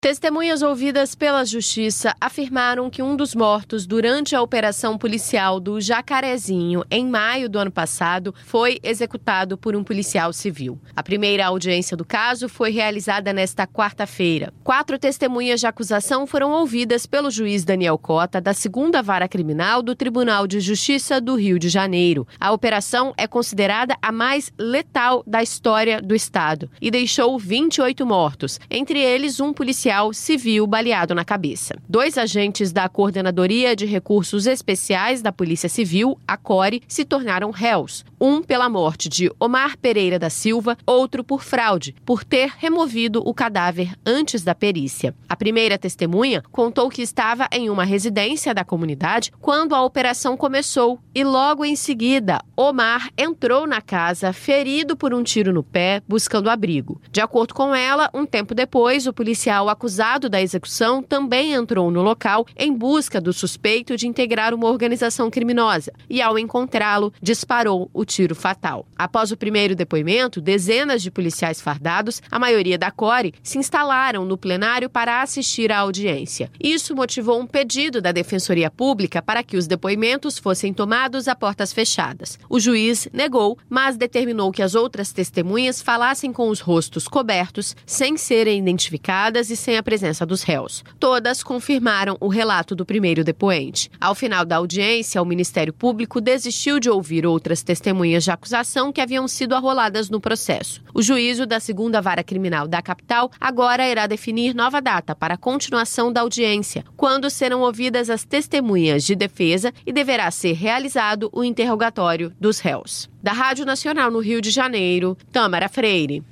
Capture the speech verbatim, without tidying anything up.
Testemunhas ouvidas pela Justiça afirmaram que um dos mortos durante a operação policial do Jacarezinho, em maio do ano passado, foi executado por um policial civil. A primeira audiência do caso foi realizada nesta quarta-feira. Quatro testemunhas de acusação foram ouvidas pelo juiz Daniel Cota, da segunda Vara Criminal do Tribunal de Justiça do Rio de Janeiro. A operação é considerada a mais letal da história do estado e deixou vinte e oito mortos, entre eles um policial civil baleado na cabeça. Dois agentes da Coordenadoria de Recursos Especiais da Polícia Civil, a CORE, se tornaram réus. Um pela morte de Omar Pereira da Silva, outro por fraude, por ter removido o cadáver antes da perícia. A primeira testemunha contou que estava em uma residência da comunidade quando a operação começou e logo em seguida, Omar entrou na casa ferido por um tiro no pé, buscando abrigo. De acordo com ela, um tempo depois, o policial acusado da execução também entrou no local em busca do suspeito de integrar uma organização criminosa e, ao encontrá-lo, disparou o tiro fatal. Após o primeiro depoimento, dezenas de policiais fardados, a maioria da CORE, se instalaram no plenário para assistir à audiência. Isso motivou um pedido da Defensoria Pública para que os depoimentos fossem tomados a portas fechadas. O juiz negou, mas determinou que as outras testemunhas falassem com os rostos cobertos, sem serem identificadas e sem a presença dos réus. Todas confirmaram o relato do primeiro depoente. Ao final da audiência, o Ministério Público desistiu de ouvir outras testemunhas de acusação que haviam sido arroladas no processo. O juízo da segunda Vara Criminal da capital agora irá definir nova data para a continuação da audiência, quando serão ouvidas as testemunhas de defesa e deverá ser realizado o interrogatório dos réus. Da Rádio Nacional no Rio de Janeiro, Tâmara Freire.